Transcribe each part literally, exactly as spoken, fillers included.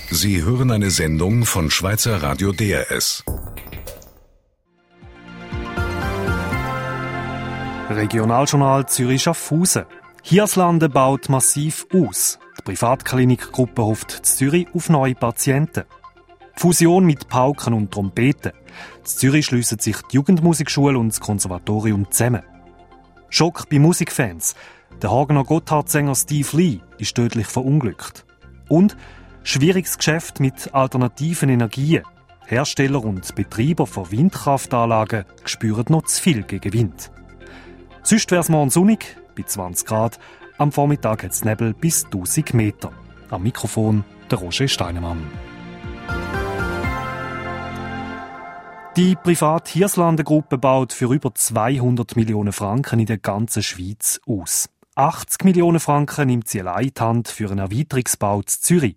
Sie hören eine Sendung von Schweizer Radio D R S. Regionaljournal Zürich-Schaffhausen. Hirslande baut massiv aus. Die Privatklinikgruppe hofft in Zürich auf neue Patienten. Fusion mit Pauken und Trompeten. In Zürich schliessen sich die Jugendmusikschule und das Konservatorium zusammen. Schock bei Musikfans. Der Hagener Gotthard-Sänger Steve Lee ist tödlich verunglückt. Und schwieriges Geschäft mit alternativen Energien. Hersteller und Betreiber von Windkraftanlagen spüren noch zu viel gegen Wind. Sonst wäre es morgen sonnig, bei zwanzig Grad. Am Vormittag hat es Nebel bis tausend Meter. Am Mikrofon der Roger Steinemann. Die Privat-Hirslande-Gruppe baut für über zweihundert Millionen Franken in der ganzen Schweiz aus. achtzig Millionen Franken nimmt sie allein in die Hand für einen Erweiterungsbau in Zürich.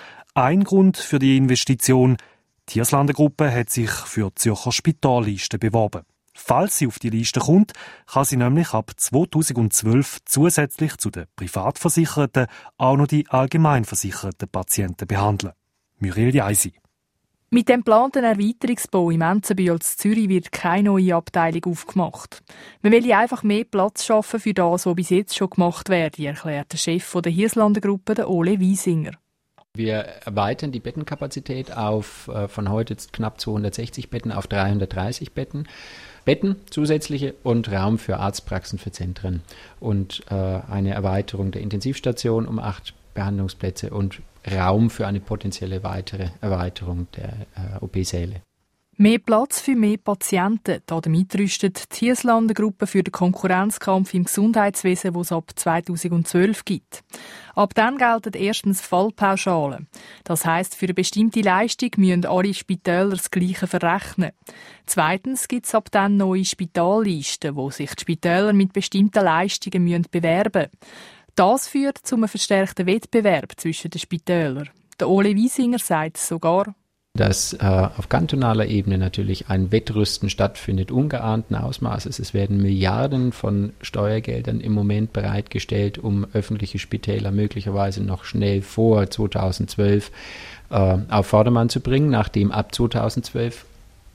Ein Grund für die Investition: die Hirslande-Gruppe hat sich für die Zürcher Spitalliste beworben. Falls sie auf die Liste kommt, kann sie nämlich ab zweitausendzwölf zusätzlich zu den Privatversicherten auch noch die allgemeinversicherten Patienten behandeln. Muriel Jaisi. Mit dem geplanten Erweiterungsbau im Enzenbühl in Zürich wird keine neue Abteilung aufgemacht. Man will einfach mehr Platz schaffen für das, was bis jetzt schon gemacht werde, erklärt der Chef der Hirslande-Gruppe, Ole Wiesinger. Wir erweitern die Bettenkapazität auf, äh, von heute knapp zweihundertsechzig Betten auf dreihundertdreißig Betten. Betten zusätzliche und Raum für Arztpraxen, für Zentren und äh, eine Erweiterung der Intensivstation um acht Behandlungsplätze und Raum für eine potenzielle weitere Erweiterung der äh, O P-Säle. Mehr Platz für mehr Patienten. Damit rüstet die Hirslande-Gruppe für den Konkurrenzkampf im Gesundheitswesen, den es ab zweitausendzwölf gibt. Ab dann gelten erstens Fallpauschalen. Das heisst, für eine bestimmte Leistung müssen alle Spitäler das Gleiche verrechnen. Zweitens gibt es ab dann neue Spitallisten, wo sich die Spitäler mit bestimmten Leistungen müssen bewerben müssen. Das führt zu einem verstärkten Wettbewerb zwischen den Spitälern. Der Ole Wiesinger sagt sogar, dass äh, auf kantonaler Ebene natürlich ein Wettrüsten stattfindet, ungeahnten Ausmaßes. Es werden Milliarden von Steuergeldern im Moment bereitgestellt, um öffentliche Spitäler möglicherweise noch schnell vor zweitausendzwölf äh, auf Vordermann zu bringen, nachdem ab zweitausendzwölf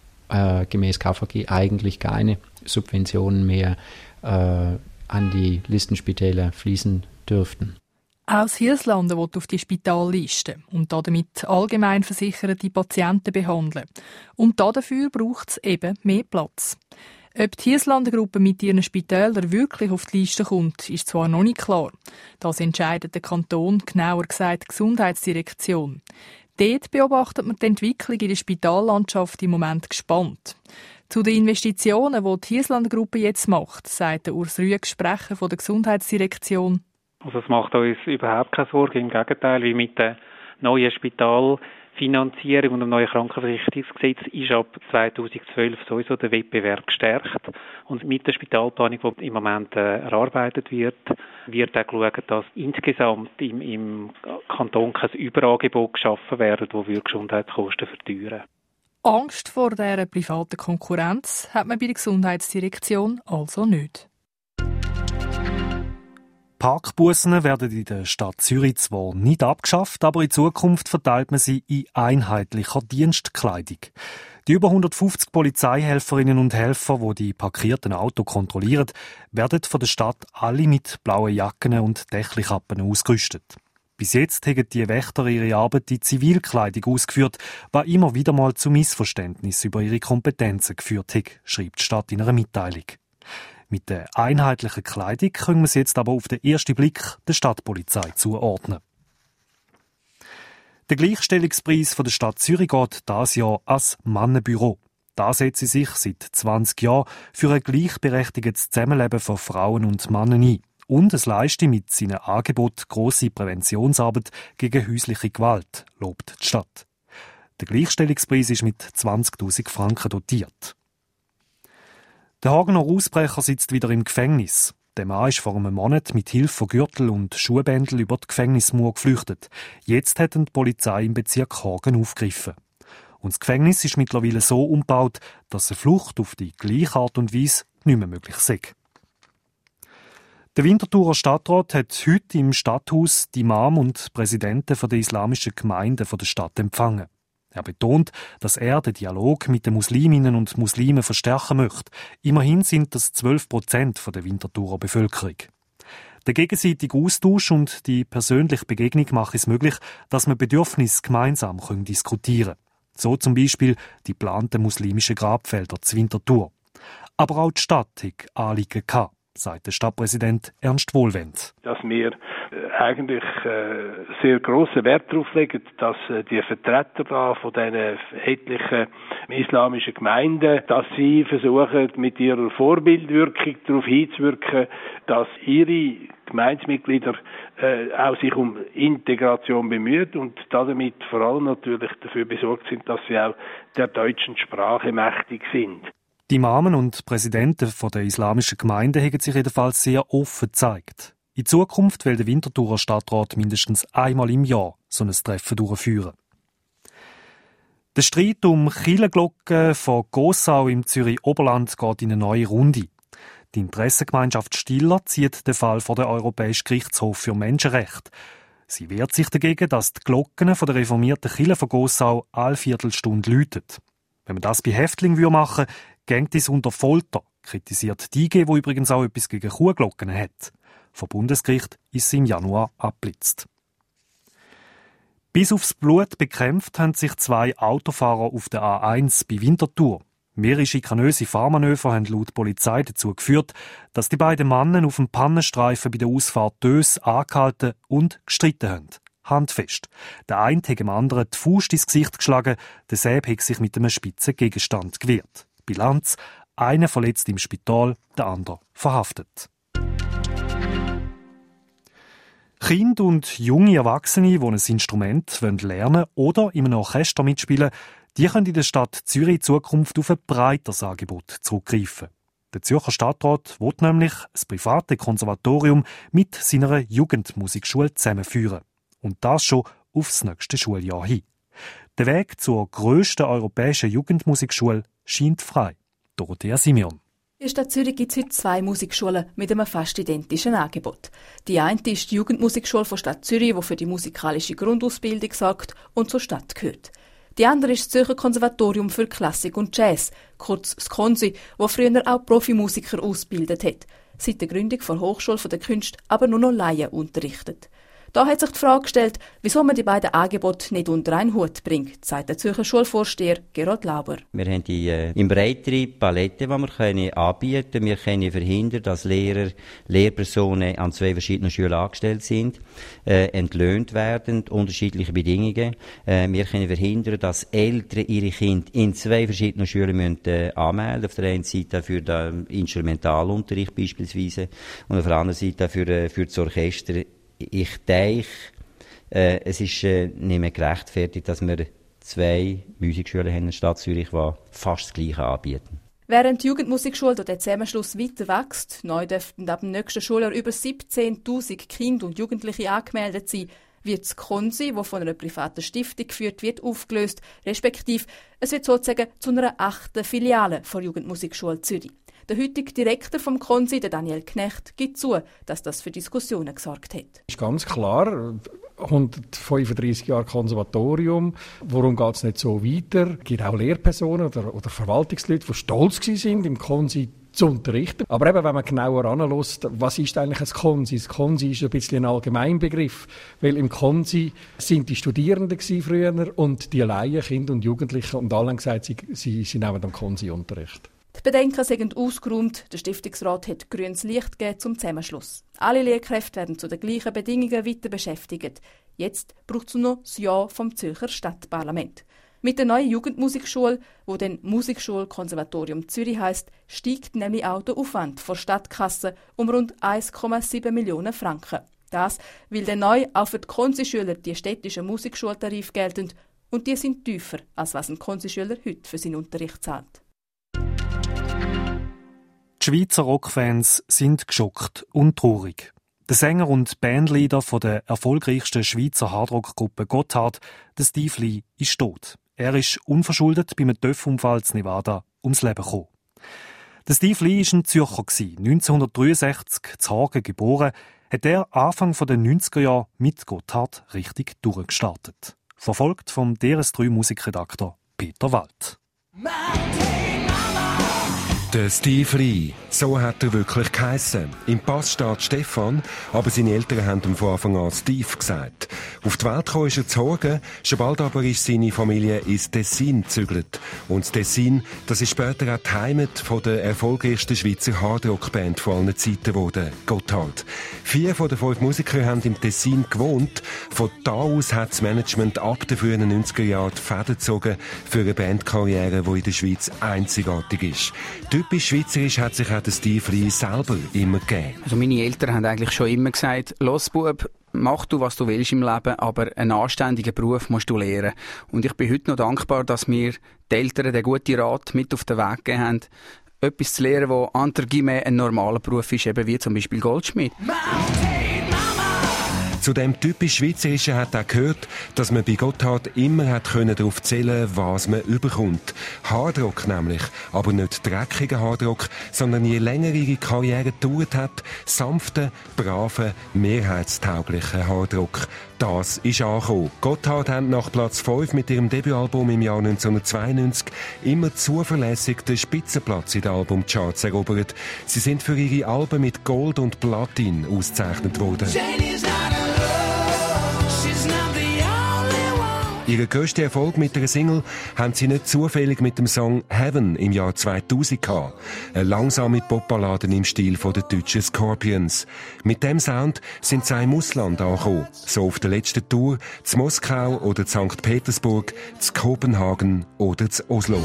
äh, gemäß K V G eigentlich keine Subventionen mehr äh, an die Listenspitäler fließen dürften. Aus Hirslande will auf die Spitalliste und damit allgemein versicherte Patienten behandeln. Und dafür braucht es eben mehr Platz. Ob die Hirslande-Gruppe mit ihren Spitälern wirklich auf die Liste kommt, ist zwar noch nicht klar. Das entscheidet der Kanton, genauer gesagt die Gesundheitsdirektion. Dort beobachtet man die Entwicklung in der Spitallandschaft im Moment gespannt. Zu den Investitionen, die die Hirslande-Gruppe jetzt macht, sagt der Urs Rüegg, Sprecher der Gesundheitsdirektion. Also es macht uns überhaupt keine Sorge, im Gegenteil, wie mit der neuen Spitalfinanzierung und dem neuen Krankenversicherungsgesetz ist ab zweitausendzwölf sowieso der Wettbewerb gestärkt. Und mit der Spitalplanung, die im Moment äh, erarbeitet wird, wird auch geschaut, dass insgesamt im, im Kanton kein Überangebot geschaffen wird, das für Gesundheitskosten verteuern. Angst vor dieser privaten Konkurrenz hat man bei der Gesundheitsdirektion also nicht. Parkbussen werden in der Stadt Zürich zwar nicht abgeschafft, aber in Zukunft verteilt man sie in einheitlicher Dienstkleidung. Die über hundertfünfzig Polizeihelferinnen und Helfer, die die parkierten Autos kontrollieren, werden von der Stadt alle mit blauen Jacken und Dächlikappen ausgerüstet. Bis jetzt haben die Wächter ihre Arbeit in Zivilkleidung ausgeführt, was immer wieder mal zu Missverständnissen über ihre Kompetenzen geführt hat, schreibt die Stadt in einer Mitteilung. Mit der einheitlichen Kleidung können wir sie jetzt aber auf den ersten Blick der Stadtpolizei zuordnen. Der Gleichstellungspreis der Stadt Zürich geht dieses Jahr als Mannenbüro. Da setzt sie sich seit zwanzig Jahren für ein gleichberechtigtes Zusammenleben von Frauen und Männern ein. Und es leistet mit seinem Angebot grosse Präventionsarbeit gegen häusliche Gewalt, lobt die Stadt. Der Gleichstellungspreis ist mit zwanzigtausend Franken dotiert. Der Hagener Ausbrecher sitzt wieder im Gefängnis. Der Mann ist vor einem Monat mit Hilfe von Gürtel und Schuhbändel über die Gefängnismauer geflüchtet. Jetzt hat die Polizei im Bezirk Hagen aufgegriffen. Und das Gefängnis ist mittlerweile so umgebaut, dass eine Flucht auf die gleiche Art und Weise nicht mehr möglich ist. Der Winterthurer Stadtrat hat heute im Stadthaus die Imam und Präsidenten der islamischen Gemeinden der Stadt empfangen. Er betont, dass er den Dialog mit den Musliminnen und Muslimen verstärken möchte. Immerhin sind das zwölf Prozent der Winterthurer Bevölkerung. Der gegenseitige Austausch und die persönliche Begegnung machen es möglich, dass man Bedürfnisse gemeinsam diskutieren können. So zum Beispiel die geplanten muslimischen Grabfelder zu Winterthur. Aber auch die Stadt hat Anliegen gehabt, sagt der Stadtpräsident Ernst Wohlwend. Dass wir äh, eigentlich äh, sehr grossen Wert darauf legen, dass äh, die Vertreter da von diesen etlichen islamischen Gemeinden, dass sie versuchen, mit ihrer Vorbildwirkung darauf hinzuwirken, dass ihre Gemeindemitglieder äh, auch sich um Integration bemühen und damit vor allem natürlich dafür besorgt sind, dass sie auch der deutschen Sprache mächtig sind. Die Imamen und Präsidenten der islamischen Gemeinden haben sich jedenfalls sehr offen gezeigt. In Zukunft will der Winterthurer Stadtrat mindestens einmal im Jahr so ein Treffen durchführen. Der Streit um Kirchenglocken von Gossau im Zürich-Oberland geht in eine neue Runde. Die Interessengemeinschaft Stiller zieht den Fall vor den Europäischen Gerichtshof für Menschenrechte. Sie wehrt sich dagegen, dass die Glocken von der reformierten Kirche von Gossau alle Viertelstunde läuten. Wenn man das bei Häftlingen machen würde, geht es unter Folter, kritisiert die I G, wo übrigens auch etwas gegen Kuhglocken hat. Vom Bundesgericht ist sie im Januar abgeblitzt. Bis aufs Blut bekämpft haben sich zwei Autofahrer auf der A eins bei Winterthur. Mehrere schikanöse Fahrmanöver haben laut Polizei dazu geführt, dass die beiden Männer auf dem Pannenstreifen bei der Ausfahrt Dös angehalten und gestritten haben. Handfest. Der eine hat dem anderen die Faust ins Gesicht geschlagen, der Säb hat sich mit einem spitzen Gegenstand gewehrt. Bilanz: einer verletzt im Spital, der andere verhaftet. Kinder und junge Erwachsene, die ein Instrument lernen wollen oder in einem Orchester mitspielen, die können in der Stadt Zürich in Zukunft auf ein breiteres Angebot zurückgreifen. Der Zürcher Stadtrat will nämlich das private Konservatorium mit seiner Jugendmusikschule zusammenführen. Und das schon aufs nächste Schuljahr hin. Der Weg zur grössten europäischen Jugendmusikschule scheint frei. Dorothea Simeon. In der Stadt Zürich gibt es heute zwei Musikschulen mit einem fast identischen Angebot. Die eine ist die Jugendmusikschule von Stadt Zürich, die für die musikalische Grundausbildung sorgt und zur Stadt gehört. Die andere ist das Zürcher Konservatorium für Klassik und Jazz, kurz das Konsi, das früher auch Profimusiker ausgebildet hat, seit der Gründung der Hochschule der Künste aber nur noch Laien unterrichtet. Da hat sich die Frage gestellt, wieso man die beiden Angebote nicht unter einen Hut bringt, sagt der Zürcher Schulvorsteher Gerhard Lauber. Wir haben die äh, in breitere Palette, die wir können anbieten können. Wir können verhindern, dass Lehrer, Lehrpersonen an zwei verschiedenen Schulen angestellt sind, äh, entlöhnt werden, unterschiedliche Bedingungen. Äh, wir können verhindern, dass Eltern ihre Kinder in zwei verschiedenen Schulen müssen, äh, anmelden. Auf der einen Seite für den Instrumentalunterricht beispielsweise und auf der anderen Seite für, äh, für das Orchester. Ich denke, äh, es ist äh, nicht mehr gerechtfertigt, dass wir zwei Musikschulen haben in der Stadt Zürich, die fast das Gleiche anbieten. Während die Jugendmusikschule durch den Zusammenschluss weiter wächst, neu dürften ab dem nächsten Schuljahr über siebzehntausend Kinder und Jugendliche angemeldet sein, wird das Konsi, das von einer privaten Stiftung geführt wird, aufgelöst, respektive es wird sozusagen zu einer achten Filiale der Jugendmusikschule Zürich. Der heutige Direktor vom Konsi, der Daniel Knecht, gibt zu, dass das für Diskussionen gesorgt hat. Das ist ganz klar. hundertfünfunddreissig Jahre Konservatorium. Warum geht es nicht so weiter? Es gibt auch Lehrpersonen oder, oder Verwaltungsleute, die stolz waren, im Konsi zu unterrichten. Aber eben, wenn man genauer anhört, was ist eigentlich ein Konsi? Das Konsi ist ein bisschen ein Allgemeinbegriff, weil im Konsi sind die Studierenden früher und die Laien, Kinder und Jugendlichen, und alle haben gesagt, sie, sie, sie nehmen am Konsi-Unterricht. Die Bedenken sind ausgeräumt. Der Stiftungsrat hat grünes Licht gegeben zum Zusammenschluss. Alle Lehrkräfte werden zu den gleichen Bedingungen weiter beschäftigt. Jetzt braucht es noch das Ja vom Zürcher Stadtparlament. Mit der neuen Jugendmusikschule, wo dann Musikschule Konservatorium Zürich heisst, steigt nämlich auch der Aufwand der Stadtkasse um rund eins Komma sieben Millionen Franken. Das, weil dann neu auch für die Konsischüler die städtischen Musikschultarife gelten und die sind tiefer, als was ein Konsischüler heute für seinen Unterricht zahlt. Die Schweizer Rockfans sind geschockt und traurig. Der Sänger und Bandleader von der erfolgreichsten Schweizer Hardrock-Gruppe Gotthard, der Steve Lee, ist tot. Er ist unverschuldet bei einem Töpfunfall in Nevada ums Leben gekommen. Der Steve Lee war ein Zürcher. neunzehnhundertdreiundsechzig zu Hagen geboren, hat er Anfang der neunziger Jahre mit Gotthard richtig durchgestartet. Verfolgt vom D R S drei Musikredakteur Peter Wald. Der Steve Lee, so hat er wirklich geheissen. Im Pass steht Stefan, aber seine Eltern haben ihm von Anfang an Steve gesagt. Auf die Welt gekommen ist er zu Hagen, schon bald aber ist seine Familie ins Tessin gezügelt. Und das Tessin, das ist später auch die Heimat von der erfolgreichsten Schweizer Hardrock-Band von allen Zeiten geworden, Gotthard. Vier von den fünf Musikern haben im Tessin gewohnt. Von da aus hat das Management ab den frühen neunziger Jahren die Fäden gezogen für eine Bandkarriere, die in der Schweiz einzigartig ist. Typisch schweizerisch hat sich auch der Steve Lee selber immer gegeben. Also meine Eltern haben eigentlich schon immer gesagt, «Los, Bub, mach du, was du willst im Leben, aber einen anständigen Beruf musst du lernen.» Und ich bin heute noch dankbar, dass mir die Eltern den guten Rat mit auf den Weg gegeben haben, etwas zu lernen, das andergemäß ein normaler Beruf ist, eben wie zum Beispiel Goldschmied. Zu dem typisch Schweizerischen hat er gehört, dass man bei Gotthard immer hat können darauf zählen, was man überkommt. Hardrock nämlich, aber nicht dreckiger Hardrock, sondern je länger ihre Karriere gedauert hat, sanften, braven, mehrheitstauglichen Hardrock. Das ist angekommen. Gotthard haben nach Platz fünf mit ihrem Debütalbum im Jahr neunzehnhundertzweiundneunzig immer zuverlässig den Spitzenplatz in den Albumcharts erobert. Sie sind für ihre Alben mit Gold und Platin ausgezeichnet worden. Ihren grössten Erfolg mit einer Single haben sie nicht zufällig mit dem Song «Heaven» im Jahr zweitausend gehabt. Eine langsame Popballade im Stil der deutschen Scorpions. Mit dem Sound sind sie auch im Ausland angekommen. So auf der letzten Tour zu Moskau oder zu Sankt Petersburg, zu Kopenhagen oder zu Oslo.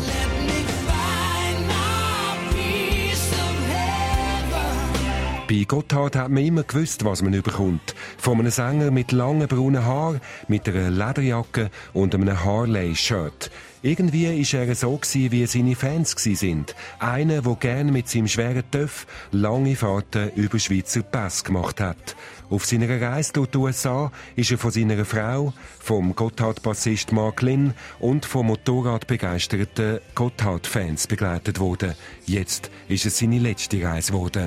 Bei Gotthard hat man immer gewusst, was man überkommt. Von einem Sänger mit langen braunen Haaren, mit einer Lederjacke und einem Harley-Shirt. Irgendwie war er so, wie seine Fans waren. Einer, der gerne mit seinem schweren Töff lange Fahrten über Schweizer Pässe gemacht hat. Auf seiner Reise durch die U S A ist er von seiner Frau, vom Gotthard-Bassist Mark Lynn und von motorradbegeisterten Gotthard-Fans begleitet worden. Jetzt ist es seine letzte Reise geworden.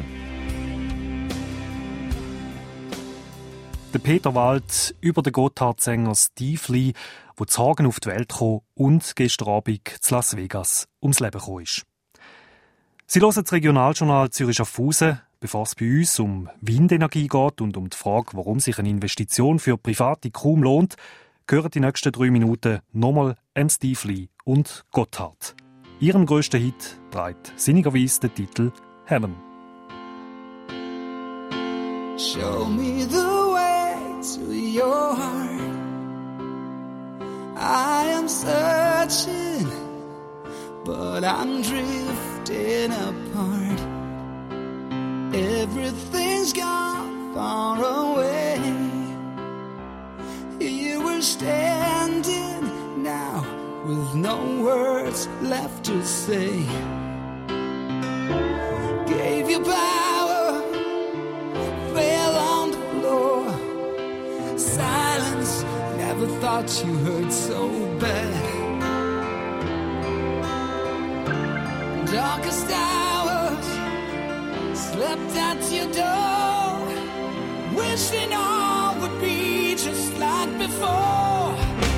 Der Peter Wald über den Gotthard-Sänger Steve Lee, der zu Hagen auf die Welt kam und gestern Abend zu Las Vegas ums Leben gekommen ist. Sie hören das Regionaljournal Zürich Schaffhausen, bevor es bei uns um Windenergie geht und um die Frage, warum sich eine Investition für Private kaum lohnt, gehören die nächsten drei Minuten nochmal M. Steve Lee und Gotthard. Ihrem grössten Hit trägt sinnigerweise den Titel «Heaven». Show me the way to your heart. I am searching, but I'm drifting apart. Everything's gone far away. You were standing now with no words left to say. Gave you power, fell on the floor. Silence, never thought you hurt so bad. Darkest hours, slept at your door, wishing all would be just like before.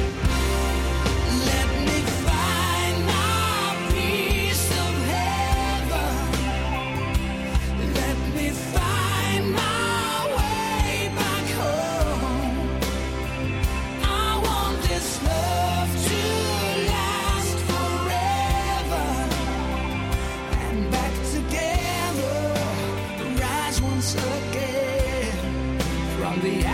Let me find my piece of heaven. Let me find my way back home. I want this love to last forever, and back together, rise once again from the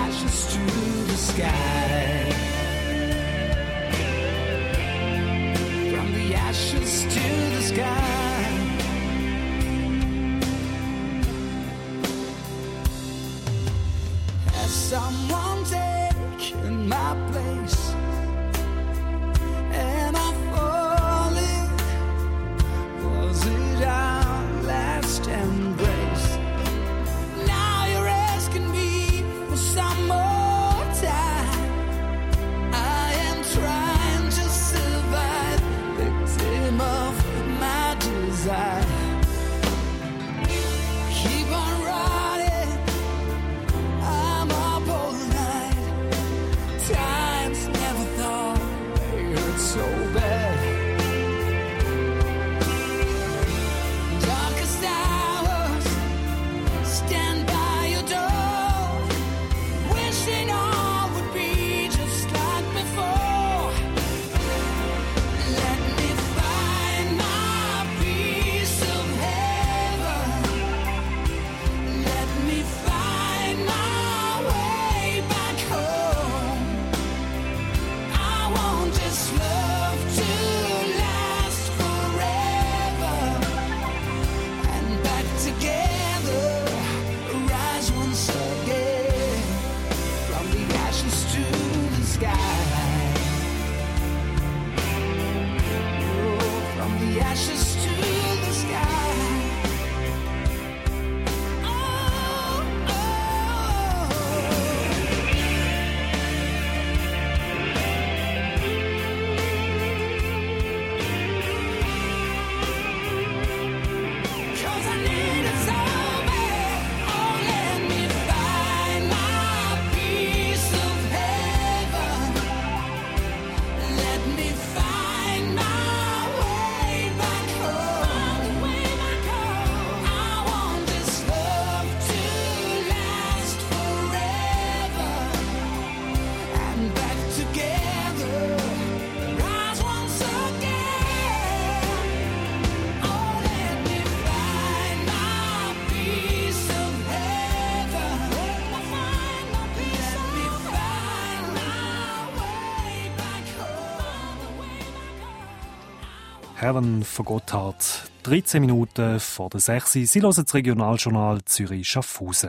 Heaven von Gotthard. dreizehn Minuten vor der sechs. Sie hören das Regionaljournal Zürich-Schaffhausen.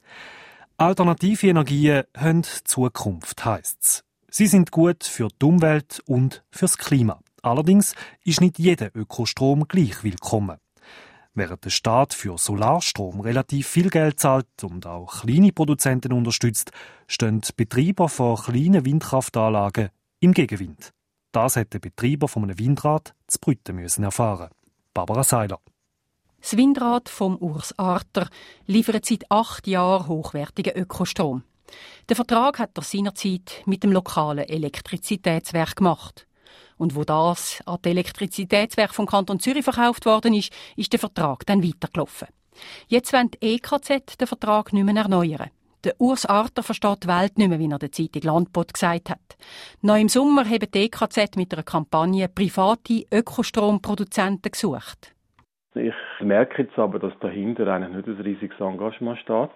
Alternative Energien haben Zukunft, heisst es. Sie sind gut für die Umwelt und fürs Klima. Allerdings ist nicht jeder Ökostrom gleich willkommen. Während der Staat für Solarstrom relativ viel Geld zahlt und auch kleine Produzenten unterstützt, stehen die Betreiber von kleinen Windkraftanlagen im Gegenwind. Das hat der Betreiber von einem Windrad zu Brütten müssen erfahren. Barbara Seiler. Das Windrad vom Urs Arter liefert seit acht Jahren hochwertigen Ökostrom. Der Vertrag hat er seinerzeit mit dem lokalen Elektrizitätswerk gemacht. Und wo das an das Elektrizitätswerk vom Kanton Zürich verkauft worden ist, ist der Vertrag dann weitergelaufen. Jetzt wollen die E K Z den Vertrag nicht mehr erneuern. Der Urs Arter versteht die Welt nicht mehr, wie er der Zeitung Landbot gesagt hat. Noch im Sommer haben die E K Z mit einer Kampagne private Ökostromproduzenten gesucht. Ich merke jetzt aber, dass dahinter eigentlich nicht ein riesiges Engagement steht.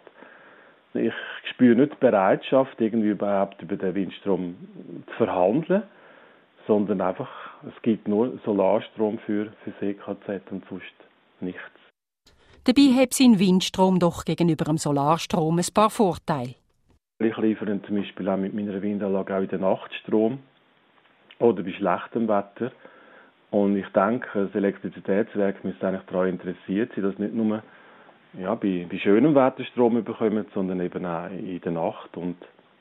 Ich spüre nicht die Bereitschaft, irgendwie überhaupt über den Windstrom zu verhandeln, sondern einfach, es gibt nur Solarstrom für, für das E K Z und sonst nichts. Dabei hat sein Windstrom doch gegenüber dem Solarstrom ein paar Vorteile. Ich liefere zum Beispiel auch mit meiner Windanlage auch in der Nacht Strom oder bei schlechtem Wetter. Und ich denke, das Elektrizitätswerk müsste eigentlich daran interessiert sein, dass nicht nur ja, bei, bei schönem Wetter Strom bekommen, sondern eben auch in der Nacht und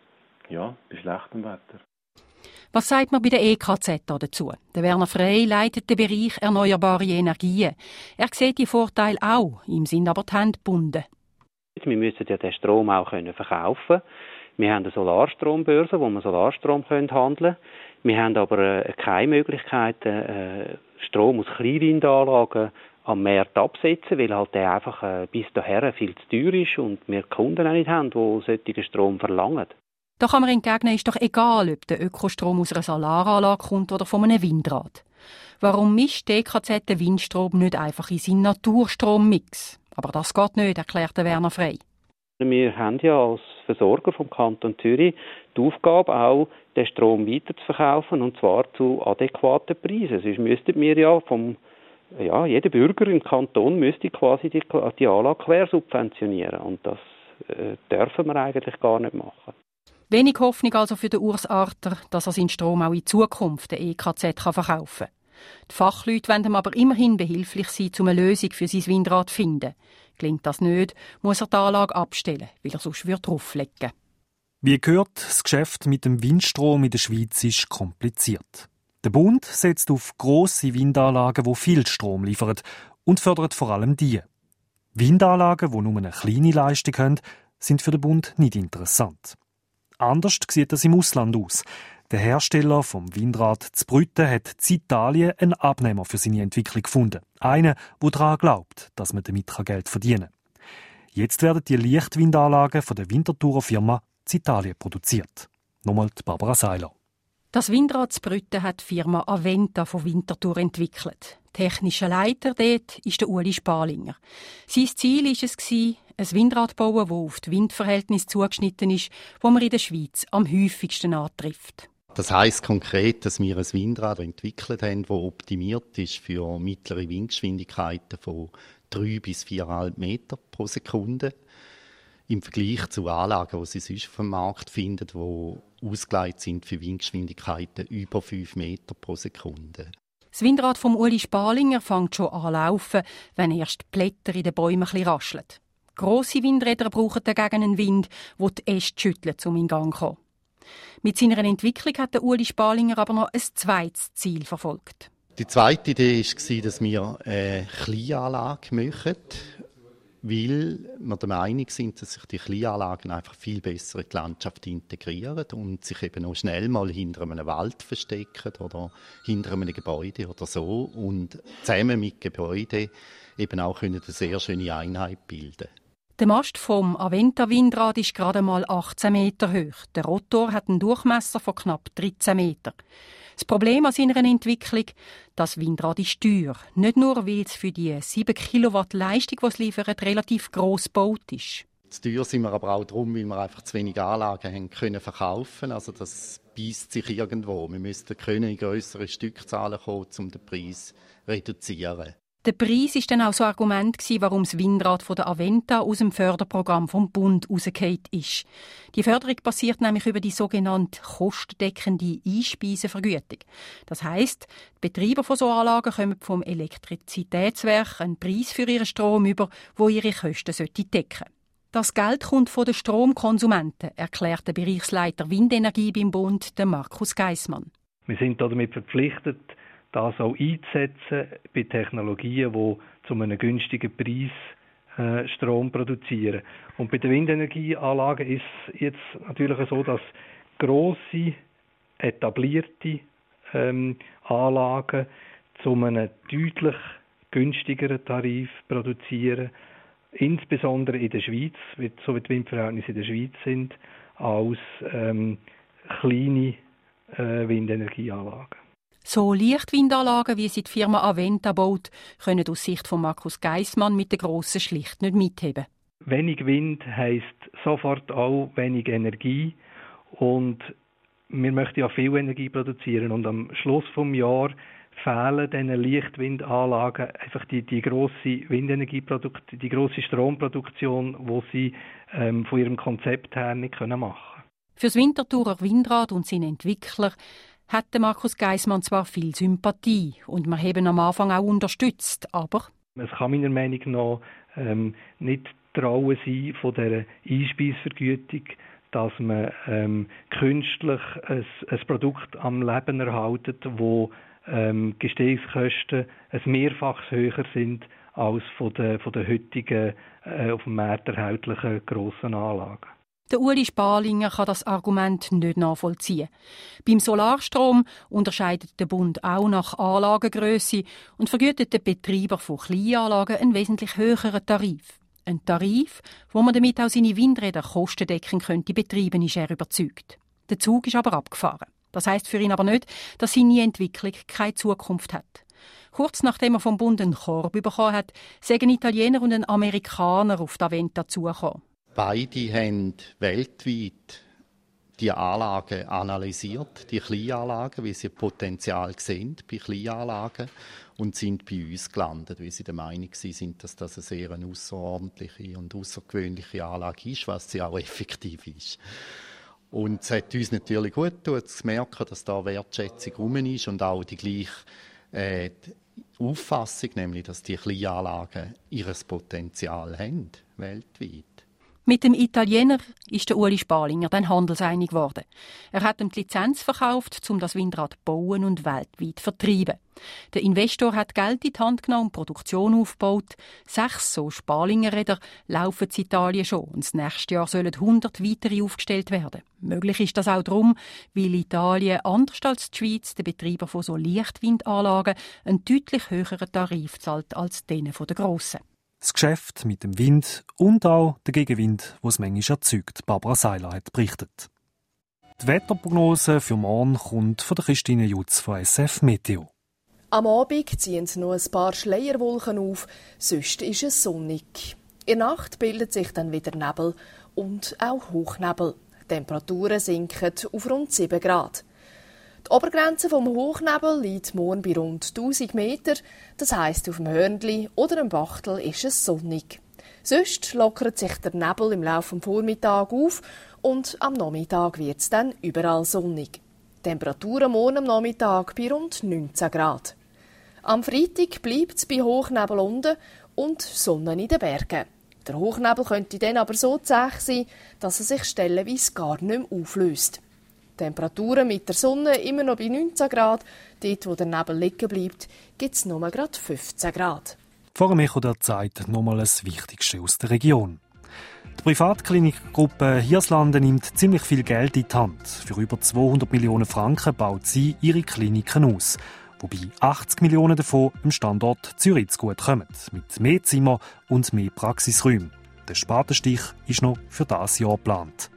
ja, bei schlechtem Wetter. Was sagt man bei der E K Z dazu? Der Werner Frey leitet den Bereich erneuerbare Energien. Er sieht die Vorteile auch, ihm sind aber die Hände gebunden. Wir müssen ja den Strom auch verkaufen können. Wir haben eine Solarstrombörse, wo wir Solarstrom handeln können. Wir haben aber keine Möglichkeit, Strom aus Kleinwindanlagen am Markt abzusetzen, weil halt der einfach bis dahin viel zu teuer ist und wir Kunden auch nicht haben, die solchen Strom verlangen. Da kann man entgegnen, ist doch egal, ob der Ökostrom aus einer Solaranlage kommt oder von einem Windrad. Warum mischt die E K Z den Windstrom nicht einfach in seinen Naturstrommix? Aber das geht nicht, erklärt Werner Frey. Wir haben ja als Versorger vom Kanton Zürich die Aufgabe, auch den Strom weiter zu verkaufen, und zwar zu adäquaten Preisen. Sonst müssten wir ja vom ja, jeder Bürger im Kanton müsste quasi die, die Anlage quersubventionieren. Und das äh, dürfen wir eigentlich gar nicht machen. Wenig Hoffnung also für den Urs Arter, dass er seinen Strom auch in Zukunft der E K Z verkaufen kann. Die Fachleute wollen ihm aber immerhin behilflich sein, um eine Lösung für sein Windrad zu finden. Gelingt das nicht, muss er die Anlage abstellen, weil er sonst drauflegen würde. Wie gehört, das Geschäft mit dem Windstrom in der Schweiz ist kompliziert. Der Bund setzt auf grosse Windanlagen, die viel Strom liefern, und fördert vor allem die. Windanlagen, die nur eine kleine Leistung haben, sind für den Bund nicht interessant. Anders sieht das im Ausland aus. Der Hersteller vom Windrad zu Brütten hat in Italien einen Abnehmer für seine Entwicklung gefunden. Einen, der daran glaubt, dass man damit Geld verdienen kann. Jetzt werden die Lichtwindanlagen von der Winterthurer Firma in Italien produziert. Nochmal die Barbara Seiler. Das Windrad zu Brütten hat die Firma Aventa von Winterthur entwickelt. Technischer Leiter dort ist der Uli Spalinger. Sein Ziel war es, ein Windrad zu bauen, das auf die Windverhältnisse zugeschnitten ist, das man in der Schweiz am häufigsten antrifft. Das heisst konkret, dass wir ein Windrad entwickelt haben, das optimiert ist für mittlere Windgeschwindigkeiten von drei bis viereinhalb Meter pro Sekunde. Im Vergleich zu Anlagen, die Sie sonst auf dem Markt finden, die ausgelegt sind für Windgeschwindigkeiten über fünf Meter pro Sekunde. Das Windrad vom Uli Spalinger fängt schon an zu laufen, wenn erst die Blätter in den Bäumen ein bisschen rascheln. Grosse Windräder brauchen dagegen einen Wind, der die Äste schüttelt, um in Gang zu kommen. Mit seiner Entwicklung hat der Uli Spalinger aber noch ein zweites Ziel verfolgt. Die zweite Idee war, dass wir eine Kleinanlage machen, weil wir der Meinung sind, dass sich die Kleinanlagen einfach viel besser in die Landschaft integrieren und sich eben auch schnell mal hinter einem Wald verstecken oder hinter einem Gebäude oder so und zusammen mit Gebäuden eben auch eine sehr schöne Einheit bilden. Der Mast vom Aventa-Windrad ist gerade mal achtzehn Meter hoch. Der Rotor hat einen Durchmesser von knapp dreizehn Meter. Das Problem an seiner Entwicklung, das Windrad ist teuer. Nicht nur, weil es für die sieben Kilowatt Leistung, die es liefert, relativ gross gebaut ist. Zu teuer sind wir aber auch darum, weil wir einfach zu wenig Anlagen haben können verkaufen. Also das beißt sich irgendwo. Wir müssten können in grössere Stückzahlen kommen, um den Preis zu reduzieren. Der Preis war dann auch so ein Argument, warum das Windrad von der Aventa aus dem Förderprogramm vom Bund rausgefallen ist. Die Förderung basiert nämlich über die sogenannte kostendeckende Einspeisevergütung. Das heisst, die Betreiber von so Anlagen kommen vom Elektrizitätswerk einen Preis für ihren Strom über, wo ihre Kosten decken sollte. Das Geld kommt von den Stromkonsumenten, erklärt der Bereichsleiter Windenergie beim Bund, Markus Geissmann. Wir sind damit verpflichtet, das auch einzusetzen bei Technologien, die zu einem günstigen Preis äh, Strom produzieren. Und bei den Windenergieanlagen ist es jetzt natürlich so, dass grosse, etablierte ähm, Anlagen zu einem deutlich günstigeren Tarif produzieren, insbesondere in der Schweiz, so wie die Windverhältnisse in der Schweiz sind, als ähm, kleine äh, Windenergieanlagen. So Lichtwindanlagen, wie sie die Firma Aventa baut, können aus Sicht von Markus Geissmann mit der grossen schlicht nicht mitheben. Wenig Wind heisst sofort auch wenig Energie und wir möchten ja viel Energie produzieren und am Schluss des Jahres fehlen diesen Lichtwindanlagen einfach die, die grosse Windenergieprodukt, die grosse Stromproduktion, die sie ähm, von ihrem Konzept her nicht können machen. Für das Winterthurer Windrad und seine Entwickler hat Markus Geissmann zwar viel Sympathie und wir haben am Anfang auch unterstützt, aber es kann meiner Meinung nach ähm, nicht trauen sein von dieser Einspeisevergütung, dass man ähm, künstlich ein, ein Produkt am Leben erhaltet, wo ähm, Gestehungskosten ein Mehrfaches höher sind als von den, von den heutigen äh, auf dem Markt erhältlichen grossen Anlagen. Der Uli Sparlinger kann das Argument nicht nachvollziehen. Beim Solarstrom unterscheidet der Bund auch nach Anlagengrösse und vergütet den Betreiber von Kleinanlagen einen wesentlich höheren Tarif. Ein Tarif, wo man damit auch seine Windräder kostendeckend könnte betreiben, ist er überzeugt. Der Zug ist aber abgefahren. Das heisst für ihn aber nicht, dass seine Entwicklung keine Zukunft hat. Kurz nachdem er vom Bund einen Korb bekommen hat, sind ein Italiener und ein Amerikaner auf die Aventa zugekommen. Beide haben weltweit die Anlagen analysiert, die Kleinanlagen, wie sie Potenzial sehen bei Kleinanlagen und sind bei uns gelandet, weil sie der Meinung sind, dass das eine sehr eine außerordentliche und außergewöhnliche Anlage ist, was sie auch effektiv ist. Und es hat uns natürlich gut getan, zu merken, dass da Wertschätzung rum ist und auch die gleiche äh, die Auffassung, nämlich, dass die Kleinanlagen ihr Potenzial haben, weltweit. Mit dem Italiener ist der Uli Sparlinger dann handelseinig geworden. Er hat ihm die Lizenz verkauft, um das Windrad zu bauen und weltweit zu vertreiben. Der Investor hat Geld in die Hand genommen und Produktion aufgebaut. Sechs so Sparlinger-Räder laufen in Italien schon und das nächste Jahr sollen hundert weitere aufgestellt werden. Möglich ist das auch darum, weil Italien, anders als die Schweiz, den Betreiber von so Lichtwindanlagen einen deutlich höheren Tarif zahlt als denen der Grossen. Das Geschäft mit dem Wind und auch der Gegenwind, den es manchmal erzeugt, Barbara Seiler hat berichtet. Die Wetterprognose für morgen kommt von der Christine Jutz von S F Meteo. Am Abend ziehen noch ein paar Schleierwolken auf, sonst ist es sonnig. In der Nacht bildet sich dann wieder Nebel und auch Hochnebel. Die Temperaturen sinken auf rund sieben Grad. Die Obergrenze vom Hochnebel liegt morgen bei rund tausend Meter. Das heisst, auf dem Hörnli oder am Bachtel ist es sonnig. Sonst lockert sich der Nebel im Laufe des Vormittags auf und am Nachmittag wird es dann überall sonnig. Die Temperaturen morgen am Nachmittag bei rund neunzehn Grad. Am Freitag bleibt es bei Hochnebel unten und Sonne in den Bergen. Der Hochnebel könnte dann aber so zäh sein, dass er sich stellenweise gar nicht mehr auflöst. Temperaturen mit der Sonne immer noch bei neunzehn Grad. Dort, wo der Nebel liegen bleibt, gibt es nur gerade fünfzehn Grad. Vor dem Echo der Zeit nochmal das Wichtigste aus der Region. Die Privatklinikgruppe Hirslanden nimmt ziemlich viel Geld in die Hand. Für über zweihundert Millionen Franken baut sie ihre Kliniken aus. Wobei achtzig Millionen davon im Standort Zürich zugutekommen. Mit mehr Zimmer und mehr Praxisräumen. Der Spatenstich ist noch für dieses Jahr geplant.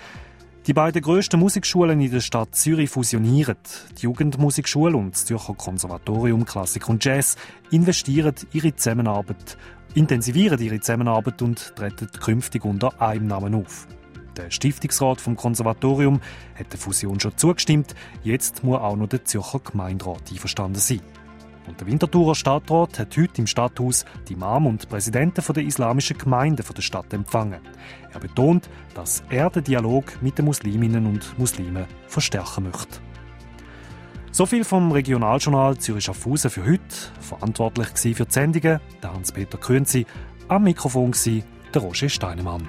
Die beiden grössten Musikschulen in der Stadt Zürich fusionieren. Die Jugendmusikschule und das Zürcher Konservatorium Klassik und Jazz investieren ihre Zusammenarbeit, intensivieren ihre Zusammenarbeit und treten künftig unter einem Namen auf. Der Stiftungsrat vom Konservatorium hat der Fusion schon zugestimmt. Jetzt muss auch noch der Zürcher Gemeinderat einverstanden sein. Und der Winterthurer Stadtrat hat heute im Stadthaus die Imam und Präsidenten der islamischen Gemeinden der Stadt empfangen. Er betont, dass er den Dialog mit den Musliminnen und Muslimen verstärken möchte. So viel vom Regionaljournal Zürich-Schaffhausen für heute. Verantwortlich für die Sendungen der Hans-Peter Grünzi. Am Mikrofon war der Roger Steinemann.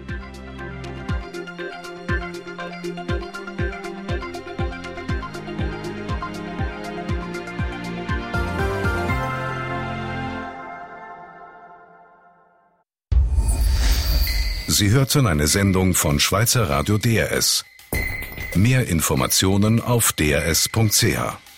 Sie hörten eine Sendung von Schweizer Radio D R S. Mehr Informationen auf d r s punkt c h.